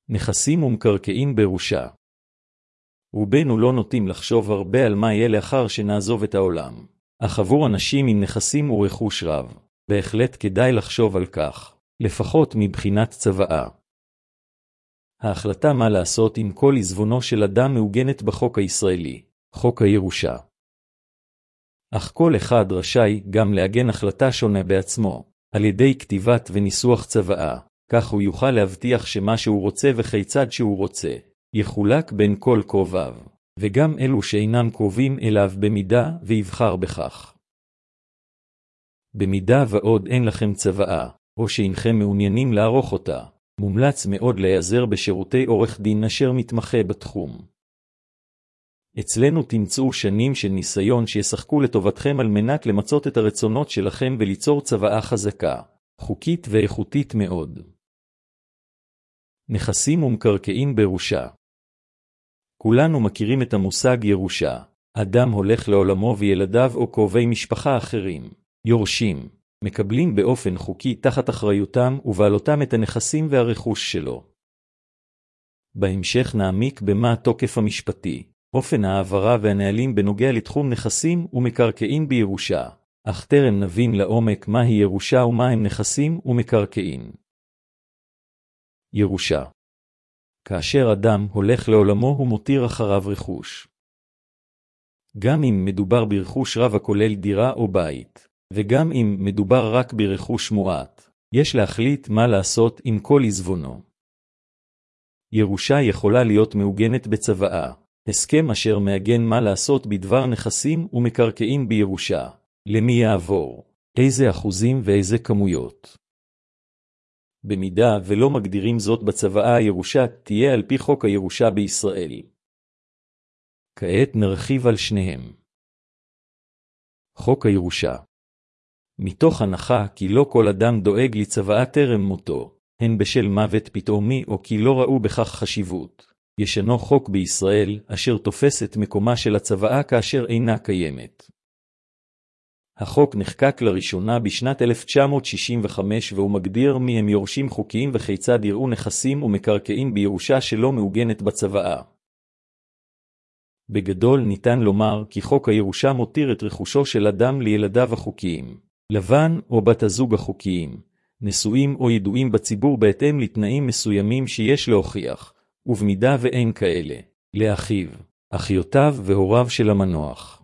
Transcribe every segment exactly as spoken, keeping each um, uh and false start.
נכסים ומקרקעין בירושה. רובנו לא נוטים לחשוב הרבה על מה יהיה לאחר שנעזוב את העולם, אך עבור אנשים עם נכסים ורכוש רב, בהחלט כדאי לחשוב על כך, לפחות מבחינת צוואה. ההחלטה מה לעשות עם כל עזבונו של אדם מעוגנת בחוק הישראלי, חוק הירושה. אך כל אחד רשאי גם לעגן החלטה שונה בעצמו, על ידי כתיבת וניסוח צוואה, כך הוא יוכל להבטיח שמה שהוא רוצה וכיצד שהוא רוצה, יחולק בין כל קרוביו, וגם אלו שאינם קרובים אליו במידה ויבחר בכך. במידה ועוד אין לכם צוואה, או שאינכם מעוניינים לערוך אותה, מומלץ מאוד להיעזר בשירותי עורך דין אשר מתמחה בתחום. אצלנו תמצאו שנים של ניסיון שישחקו לטובתכם על מנת למצות את הרצונות שלכם וליצור צוואה חזקה, חוקית ואיכותית מאוד. נכסים ומקרקעין בירושה. כולנו מכירים את המושג ירושה. אדם הולך לעולמו וילדיו או קרובי משפחה אחרים, יורשים, מקבלים באופן חוקי תחת אחריותם ובעלותם את הנכסים והרכוש שלו. בהמשך נעמיק במה התוקף המשפטי, אופן העברה והנהלים בנוגע לתחום נכסים ומקרקעין בירושה, אך טרם נבין לעומק מהי ירושה ומהם נכסים ומקרקעין. ירושה. כאשר אדם הולך לעולמו הוא מותיר אחריו רכוש. גם אם מדובר ברכוש רב הכולל דירה או בית, וגם אם מדובר רק ברכוש מועט, יש להחליט מה לעשות עם כל עזבונו. ירושה יכולה להיות מעוגנת בצוואה, הסכם אשר מעגן מה לעשות בדבר נכסים ומקרקעין בירושה, למי יעבור, איזה אחוזים ואיזה כמויות. במידה ולא מגדירים זאת בצוואה, הירושה תהיה על פי חוק הירושה בישראל. כעת נרחיב על שניהם. חוק הירושה. מתוך הנחה כי לא כל אדם דואג לצוואה טרם מותו, הן בשל מוות פתאומי או כי לא ראו בכך חשיבות. ישנו חוק בישראל אשר תופס את מקומה של הצוואה כאשר אינה קיימת. החוק נחקק לראשונה בשנת אלף תשע מאות שישים וחמש והוא מגדיר מי הם יורשים חוקיים וכיצד יראו נכסים ומקרקעין בירושה שלא מעוגנת בצוואה. בגדול ניתן לומר כי חוק הירושה מותיר את רכושו של אדם לילדיו החוקיים, לבן או בת הזוג החוקיים, נשואים או ידועים בציבור בהתאם לתנאים מסוימים שיש להוכיח, ובמידה ואין כאלה, לאחיו, אחיותיו והוריו של המנוח.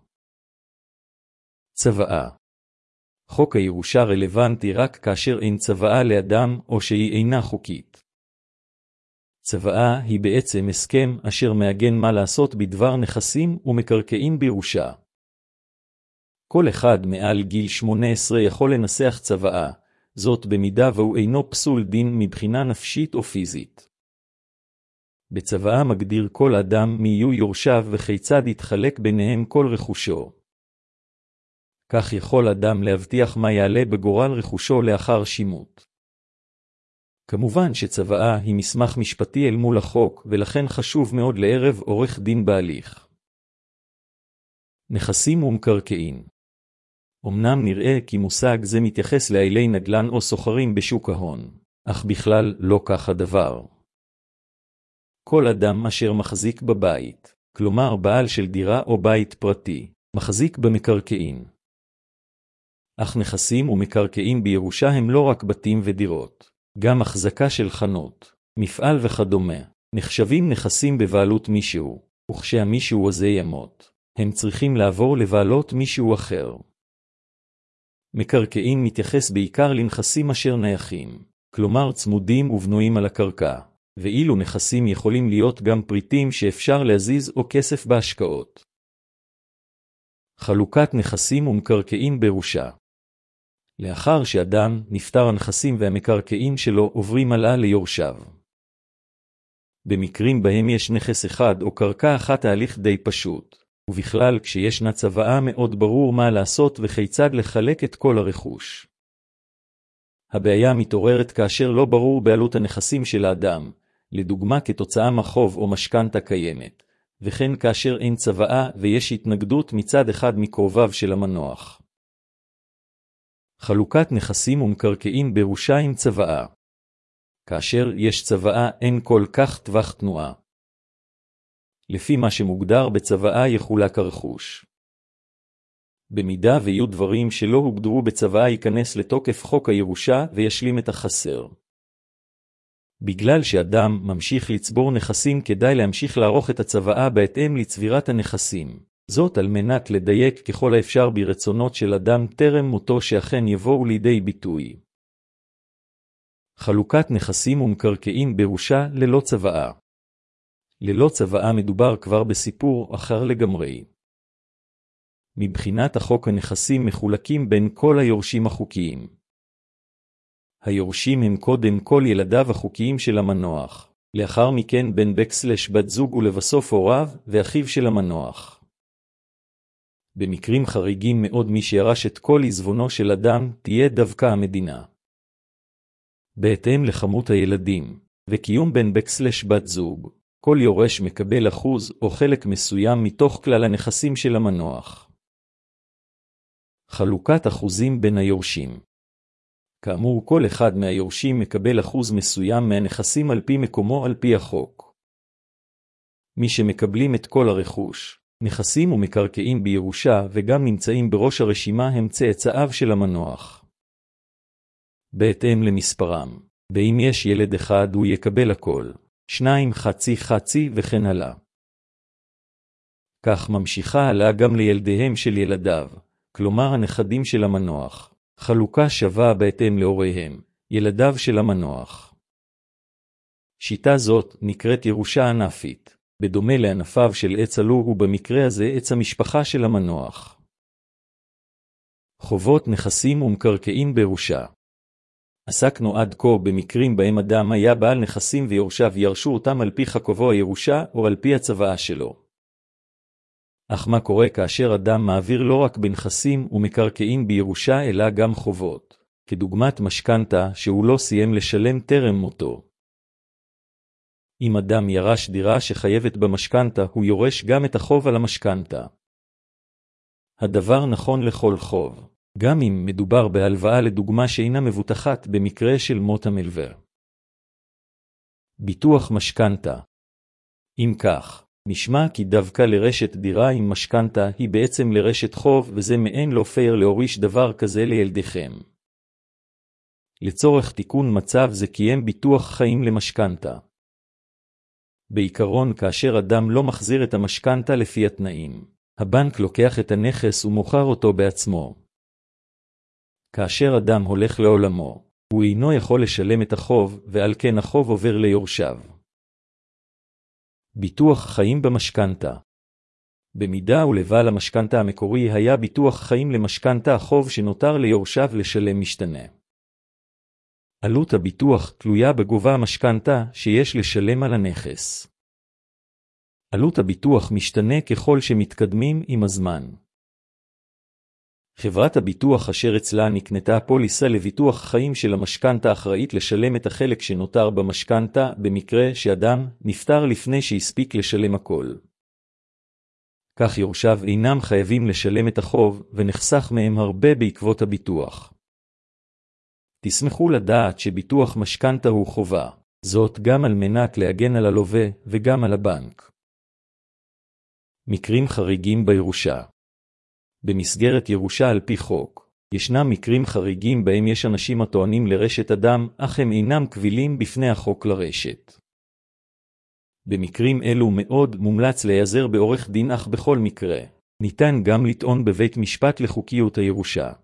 צוואה. חוק הירושה רלוונטי רק כאשר אין צוואה לאדם או שהיא אינה חוקית. צוואה היא בעצם הסכם אשר מעגן מה לעשות בדבר נכסים ומקרקעין בירושה. כל אחד מעל גיל שמונה עשרה יכול לנסח צוואה, זאת במידה והוא אינו פסול דין מבחינה נפשית או פיזית. בצוואה מגדיר כל אדם מי יהיו יורשיו וכיצד יתחלק ביניהם כל רכושו. כך יכול אדם להבטיח מה יעלה בגורל רכושו לאחר שימות. כמובן שצוואה היא מסמך משפטי אל מול החוק, ולכן חשוב מאוד לערב עורך דין בהליך. נכסים ומקרקעין. אמנם נראה כי מושג זה מתייחס לאילי נדל"ן או סוחרים בשוק ההון, אך בכלל לא כך הדבר. כל אדם אשר מחזיק בבית, כלומר בעל של דירה או בית פרטי, מחזיק במקרקעין. אך נכסים ומקרקעין בירושה הם לא רק בתים ודירות, גם החזקה של חנות, מפעל וכדומה, נחשבים נכסים בבעלות מישהו, וכשהמישהו הזה ימות, הם צריכים לעבור לבעלות מישהו אחר. מקרקעין מתייחס בעיקר לנכסים אשר נייחים, כלומר צמודים ובנויים על הקרקע, ואילו נכסים יכולים להיות גם פריטים שאפשר להזיז או כסף בהשקעות. חלוקת נכסים ומקרקעין בירושה. לאחר שאדם נפטר, הנכסים והמקרקעין שלו עוברים הלאה ליורשיו. במקרים בהם יש נכס אחד או קרקע אחת ההליך די פשוט, ובכלל כשישנה צוואה מאוד ברור מה לעשות וכיצד לחלק את כל הרכוש. הבעיה מתעוררת כאשר לא ברור בעלות הנכסים של האדם, לדוגמה כתוצאה מחוב או משכנתה קיימת, וכן כאשר אין צוואה ויש התנגדות מצד אחד מקרוביו של המנוח. חלוקת נכסים ומקרקעין בירושה עם צוואה. כאשר יש צוואה אין כל כך טווח תנועה. לפי מה שמוגדר בצוואה יחולק הרכוש. במידה ויהיו דברים שלא הוגדרו בצוואה ייכנס לתוקף חוק הירושה וישלים את החסר. בגלל שאדם ממשיך לצבור נכסים כדאי להמשיך לערוך את הצוואה בהתאם לצבירת הנכסים. זאת על מנת לדייק ככל האפשר ברצונות של אדם טרם מותו שאכן יבואו לידי ביטוי. חלוקת נכסים ומקרקעין בירושה ללא צוואה. ללא צוואה מדובר כבר בסיפור אחר לגמרי. מבחינת החוק הנכסים מחולקים בין כל היורשים החוקיים. היורשים הם קודם כל ילדיו החוקיים של המנוח, לאחר מכן בן בקסלש בת זוג ולבסוף הוריו ואחיו של המנוח. במקרים חריגים מאוד מי שירש את כל עזבונו של אדם תהיה דווקא המדינה. בהתאם לכמות הילדים וקיום בן בקסלש בת זוג, כל יורש מקבל אחוז או חלק מסוים מתוך כלל הנכסים של המנוח. חלוקת אחוזים בין היורשים. כאמור, כל אחד מהיורשים מקבל אחוז מסוים מהנכסים על פי מקומו על פי החוק. מי שמקבלים את כל הרכוש, נכסים ומקרקעין בירושה וגם נמצאים בראש הרשימה הם צאצאיו של המנוח. בהתאם למספרם, ואם יש ילד אחד הוא יקבל הכל, שניים חצי חצי וכן הלאה. כך ממשיכה הלאה גם לילדיהם של ילדיו, כלומר הנכדים של המנוח. חלוקה שווה בהתאם להוריהם, ילדיו של המנוח. שיטה זאת נקראת ירושה ענפית, בדומה לענפיו של עץ אלור ובמקרה הזה עץ המשפחה של המנוח. חובות נכסים ומקרקעין בירושה. עסקנו עד כה במקרים בהם אדם היה בעל נכסים ויורשיו ירשו אותם על פי חקובו הירושה או על פי הצוואה שלו. אך מה קורה כאשר אדם מעביר לא רק בנכסים ומקרקעין בירושה אלא גם חובות, כדוגמת משכנתה שהוא לא סיים לשלם טרם מותו. אם אדם ירש דירה שחייבת במשכנתה הוא יורש גם את החוב על המשכנתה. הדבר נכון לכל חוב, גם אם מדובר בהלוואה לדוגמה שאינה מבוטחת במקרה של מות המלווה. ביטוח משכנתה. אם כך, נשמע כי דווקא לרשת דירה עם משכנתה היא בעצם לרשת חוב וזה מעין לא פייר להוריש דבר כזה לילדיכם. לצורך תיקון מצב זה קיים ביטוח חיים למשכנתה. בעיקרון כאשר אדם לא מחזיר את המשכנתה לפי התנאים, הבנק לוקח את הנכס ומוכר אותו בעצמו. כאשר אדם הולך לעולמו, הוא אינו יכול לשלם את החוב ועל כן החוב עובר ליורשיו. ביטוח חיים במשכנתה. במידה ולבעל המשכנתה המקורי היה ביטוח חיים למשכנתה החוב שנותר ליורשיו לשלם משתנה. עלות הביטוח תלויה בגובה המשכנתה שיש לשלם על הנכס. עלות הביטוח משתנה ככל שמתקדמים עם הזמן. חברת הביטוח אשר אצלה נקנתה פוליסה לביטוח חיים של המשכנתה אחראית לשלם את החלק שנותר במשכנתה במקרה שאדם נפטר לפני שהספיק לשלם הכל. כך יורשיו אינם חייבים לשלם את החוב ונחסך מהם הרבה בעקבות הביטוח. תשמחו לדעת שביטוח משכנתה הוא חובה, זאת גם על מנת להגן על הלווה וגם על הבנק. מקרים חריגים בירושה. במסגרת ירושה על פי חוק, ישנם מקרים חריגים בהם יש אנשים הטוענים לרשת אדם, אך הם אינם קבילים בפני החוק לרשת. במקרים אלו מאוד מומלץ להיעזר בעורך דין, אך בכל מקרה, ניתן גם לטעון בבית משפט לחוקיות הירושה.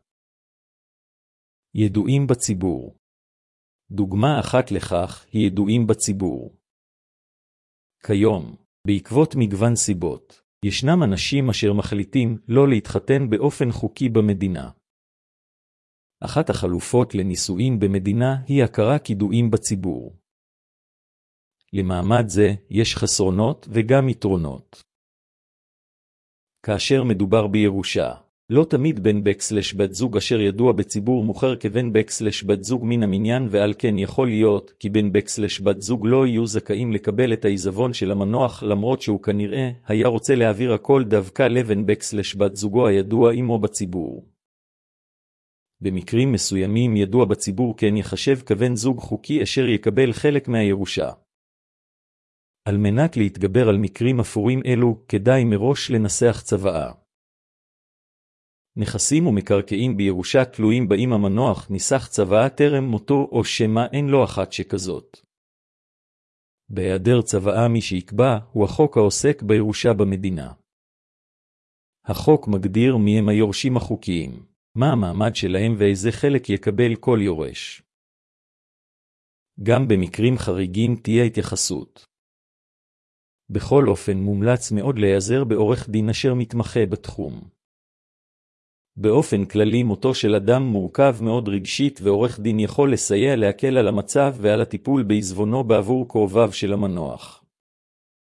ידועים בציבור. דוגמה אחת לכך היא ידועים בציבור. כיום, בעקבות מגוון סיבות, ישנם אנשים אשר מחליטים לא להתחתן באופן חוקי במדינה. אחת החלופות לנישואין במדינה היא הכרה כידועים בציבור. למעמד זה יש חסרונות וגם יתרונות. כאשר מדובר בירושה, לא תמיד בן בקסלש בת זוג אשר ידוע בציבור מוכר כבן בקסלש בת זוג מן המניין, ועל כן יכול להיות כי בן בקסלש בת זוג לא יהיו זכאים לקבל את העיזבון של המנוח, למרות שהוא כנראה היה רוצה להעביר הכל דווקא לבן בקסלש בת זוגו הידוע עמו בציבור. במקרים מסוימים ידוע בציבור כן יחשב כבן זוג חוקי אשר יקבל חלק מהירושה. על מנת להתגבר על מקרים אפורים אלו, כדאי מראש לנסח צוואה. נכסים ומקרקעין בירושה תלויים באם המנוח ניסח צוואה טרם מותו או שמה אין לו אחת שכזאת. בהיעדר צוואה מי שיקבע הוא החוק העוסק בירושה במדינה. החוק מגדיר מי הם היורשים החוקיים, מה המעמד שלהם ואיזה חלק יקבל כל יורש. גם במקרים חריגים תהיה התייחסות. בכל אופן מומלץ מאוד להיעזר בעורך דין אשר מתמחה בתחום. באופן כללי מותו של אדם מורכב מאוד רגשית ועורך דין יכול לסייע להקל על המצב ועל הטיפול בעזבונו בעבור קרוביו של המנוח.